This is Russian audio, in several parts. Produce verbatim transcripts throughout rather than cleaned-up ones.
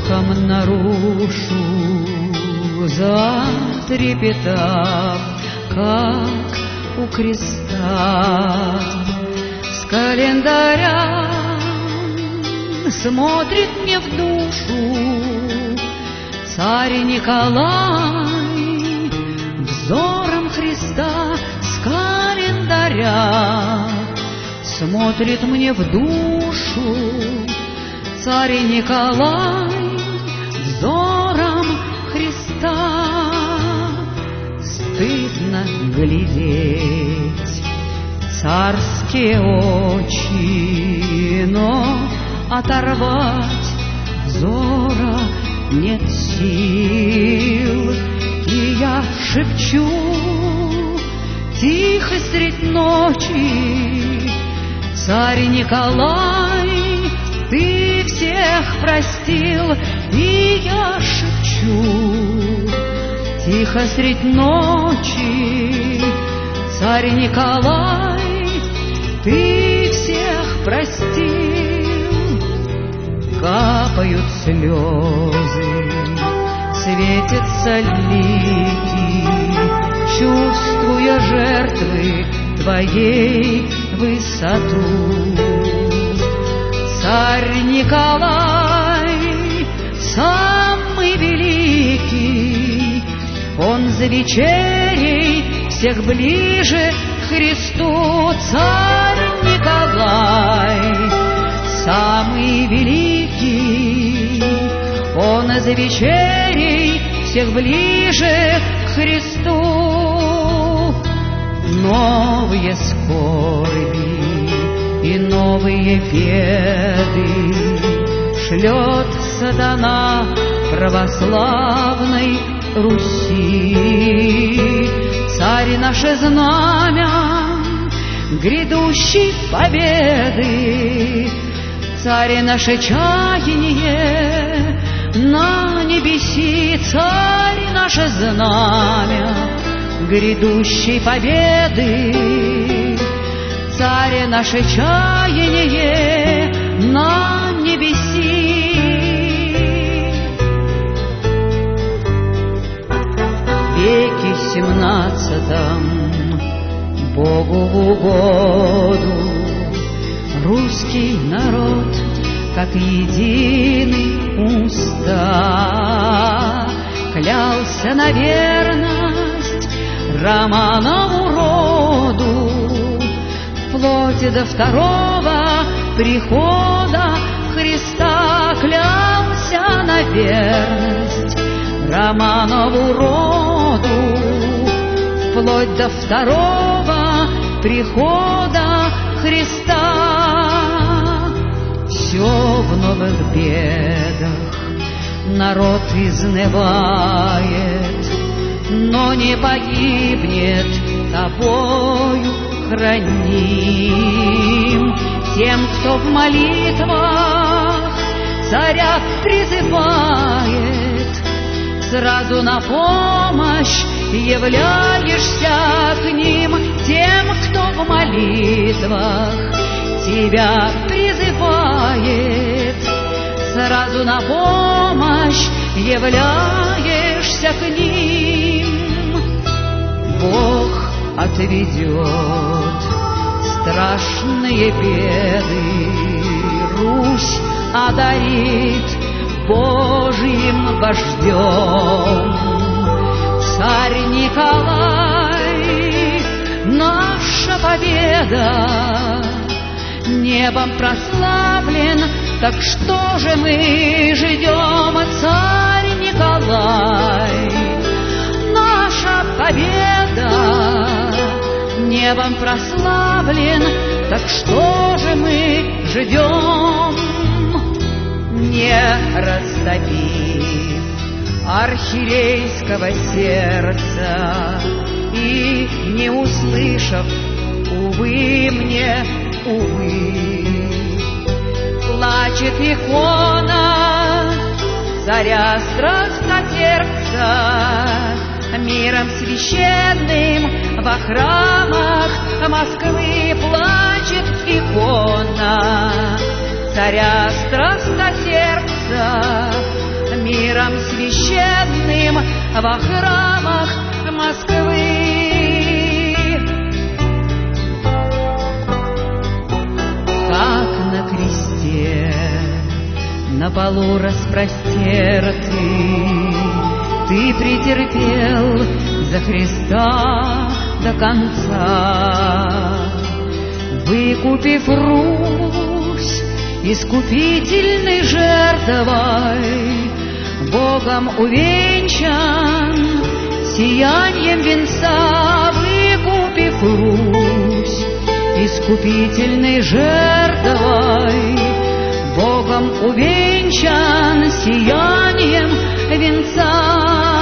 вздохом нарушу, затрепетав, как у креста. С календаря смотрит мне в душу царь Николай, взором Христа с календаря смотрит мне в душу царь Николай, взором Христа. Стыдно глядеть царские очи, но оторвать взора нет сил. И я шепчу тихо средь ночи: царь Николай, ты всех простил. И я шепчу тихо средь ночи: царь Николай, ты всех простил. Капают слезы, светятся лики, чувствуя жертвы твоей высоту. Царь Николай, самый великий, он за вечерей всех ближе к Христу. Царь Николай, самый великий, он за вечерей всех ближе к Христу. Новые скорби и новые беды шлет сатана православной Руси. Царь наше знамя грядущей победы, царь наше чаяние на небеси, царь наше знамя грядущей победы, царь наше чаяние на небеси. В веке семнадцатом Богу в угоду русский народ, как единый уста, клялся на верность Романову роду, вплоть до второго прихода Христа. Клялся на верность Романову роду, вплоть до второго прихода Христа. Все в новых бедах народ изнывает, но не погибнет тобою храним. Тем, кто в молитвах царя призывает, сразу на помощь являешься к ним. Тем, кто в молитвах тебя призывает, сразу на помощь являешься к ним. Бог отведет страшные беды, Русь одарит Божьим вождем. Царь Николай, наша победа, небом прославлен, так что же мы ждем? Царь Николай, наша победа, небом прославлен, так что же мы ждем? Не растопив архиерейского сердца и не услышав, увы мне, увы, плачет икона царя страстотерпца, миром священным во храмах Москвы плачет икона царя страстотерпца, миром священным во храмах Москвы. Как на кресте, на полу распростертый, ты претерпел за Христа до конца, выкупив Русь искупительной жертвой, Богом увенчан сиянием венца, выкупив Русь искупительной жертвой, Богом увенчан сиянием венца.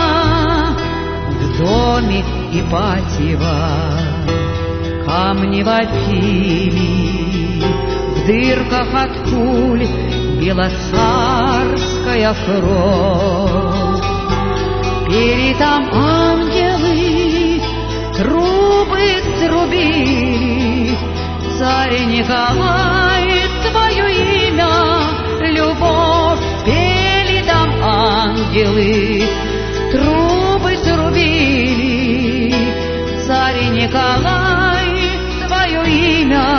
В доме Ипатьева камни вопили, в дырках от пуль белоцарская кровь. Пели там ангелы, трубы трубили, царь Николай, твое имя любовь. Пели там ангелы, трубы трубили, царь Николай, твое имя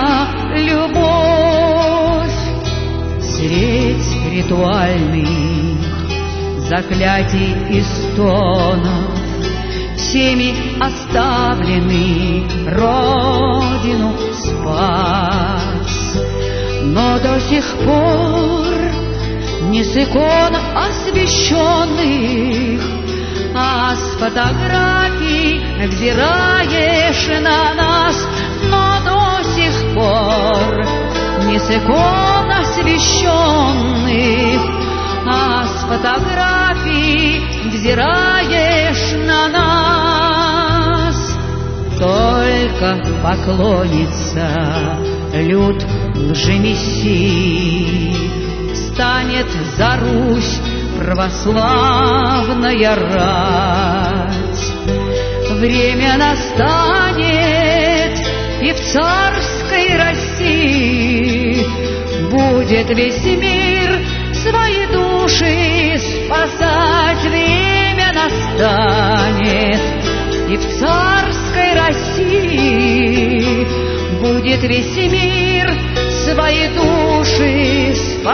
любовь. Средь ритуальных заклятий и стонов всеми оставленный родину спас, но до сих пор не с икон освященных, а с фотографий взираешь на нас, но до сих пор не с икон освященных, а с фотографий взираешь на нас. Только поклонится люд лжемессии, станет за Русь православная рать. Время настанет, и в царской России будет весь мир свои души спасать. Время настанет, и в царской России будет весь мир свои души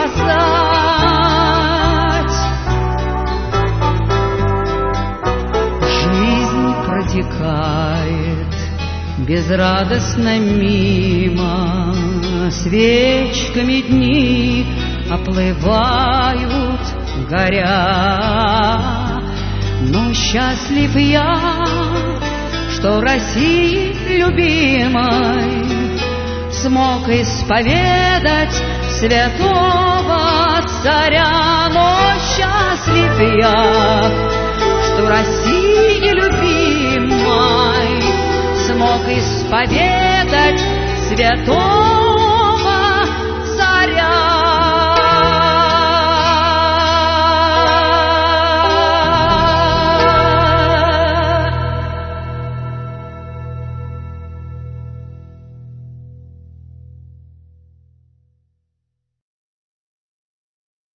спасать. Жизнь протекает безрадостно мимо, свечками дни оплывают горя. Но счастлив я, что России любимой смог исповедать святого царя. Но счастлив я, что России любимой смог исповедать святого